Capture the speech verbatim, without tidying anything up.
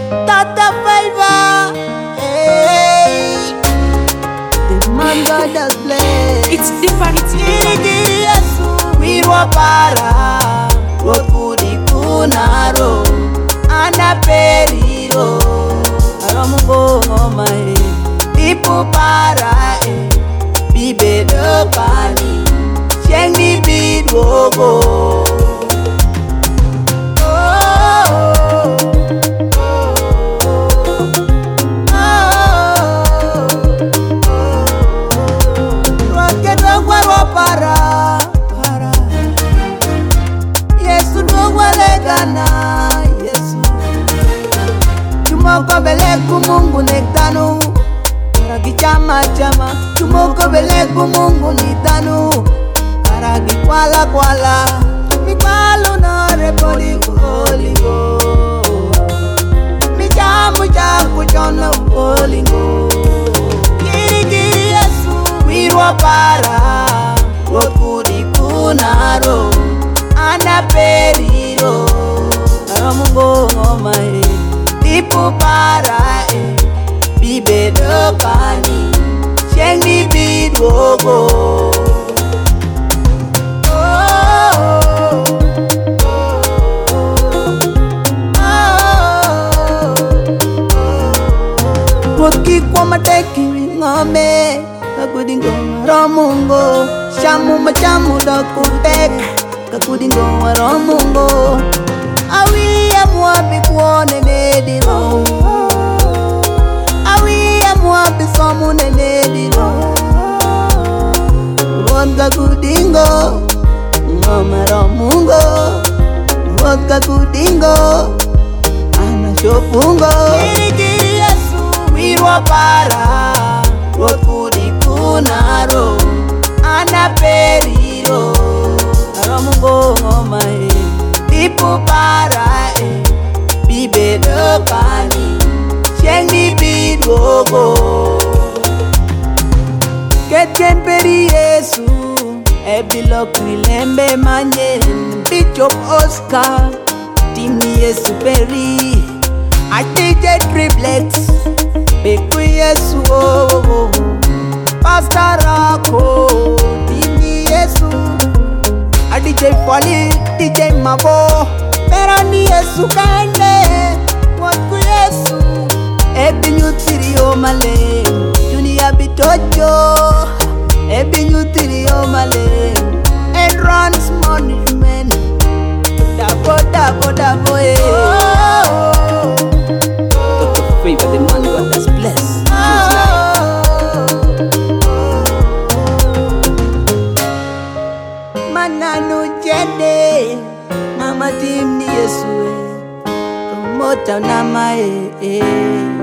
Tata favor, hey. The man God has blessed. It's different. Giri giri Yesu, we wapara, wokudi kunaro, anaperiro, aramungo omae, ipu para e, bibe dopani, sheng di bidwogo. Para, para. Yesu dogwalegana, Yesu. Tumoko beleku Mungu nektanu, karagi chama chama. Tumoko beleku Mungu nitanu, karagi kwala kwala. Mikwalu na repoli uholingo, mijamu jaku chona uholingo. Giri giri Yesu, wirwa para. Wokudi kunaro, anaperiro, aramungo omae, ipu para e, bibe dopani, sheng di bidwogo. Woki kwa mateki ngome, kakudingo aramungo. Shamu machamu da kutek, kakudingo aramungo. Awi amwabi kuone nediro, awi amwabi somu nediro. Rod kakudingo, ngoma aramungo. Rod kakudingo, ana shopungo. Giri giri Yesu, wirwa para, wokudi kunaro. Anaperiro, aramungo omae, ipu para e, bibe dopani, sheng di bidwogo. Ketken peri Yesu, ebilok nilembe manyen, Bishop Oscar, Timmy Yesu peri, Atije triplets, Beku Yesu oh, oh, oh. Pastor Rako, Dini Yesu, a D J Fali, D J Mabo, Merani Yesu kande, Waku Yesu, Ebi nyutirio male, Dunia bitojo, Ebi nyutirio male, and runs money men, Dabo dabo dabo eh. Doctor Favor, the man God has blessed. Mananu jede, mama tim ni Yesu, promoter nama eh.